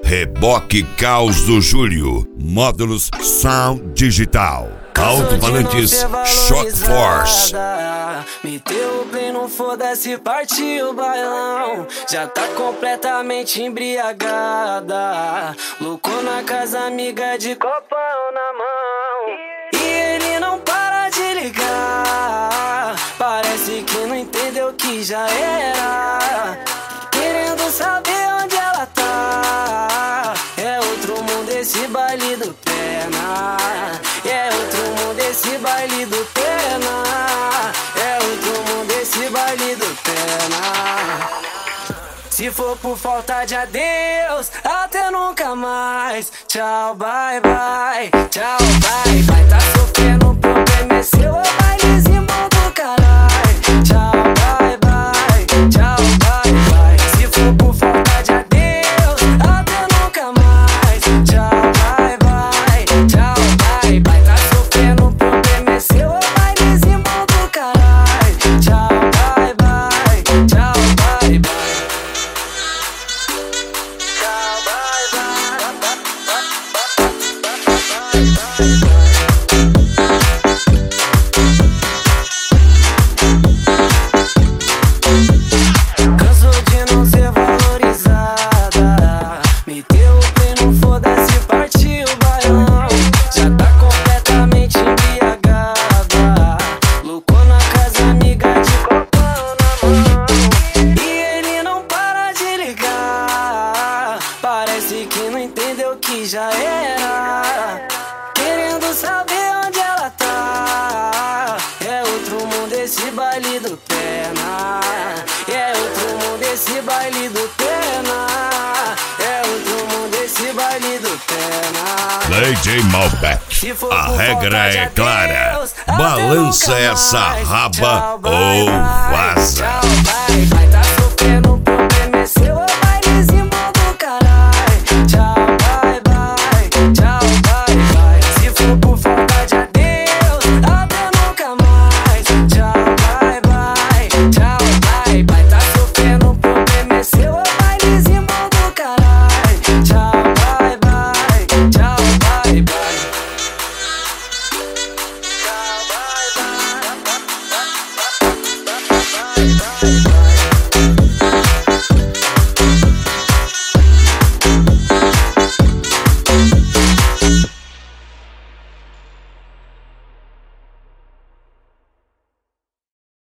Reboque Caos do Júlio. Módulos Sound Digital. Alto-falantes Shock Force. Meteu o play, não foda-se, partiu o bailão. Já tá completamente embriagada. Loucou na casa, amiga de copão na mão. E ele não para de ligar. Parece que não entendeu que já era. Querendo saber onde ela tá. É outro mundo esse baile do Pena. É outro mundo esse baile do Pena. É outro mundo esse baile do Pena. Se for por falta de adeus, até nunca mais. Tchau, bye, bye. Tchau, bye, bye. Tá sofrendo, o problema é seu. É bailezinho bom do caralho. Tchau, bye, bye. Tchau, bye, bye. Se for por falta de adeus, até nunca mais. Tchau, bye, bye. Tchau, bye, bye. Tá sofrendo, o problema é seu. É bailezinho bom do caralho. Tchau, bye, bye. Tchau, bye, bye. Cansou de não ser valorizada. Meteu o play, não foda-se, partiu o bailão. Já tá completamente embriagada. Loucou na casa, amiga de copão na mão. E ele não para de ligar. Parece que não entendeu que já era. Querendo saber onde ela tá. É outro mundo esse baile do Pena. É outro mundo esse baile do Pena. É outro mundo esse baile do Pena. DJ Malbec. A regra é clara. Balança essa raba ou vaza. Tchau, bye, bye. Tá sofrendo, o problema é seu. É bailezinho bom do caralho. Tchau, bye, bye. Tchau, bye, bye. Se for por falta de adeus, até nunca mais. Tchau, bye, bye. Tchau, bye, bye. Tá sofrendo, o problema é seu. É bailezinho bom do caralho. Tchau, bye, bye. Tchau, bye, bye. Tchau, bye, bye.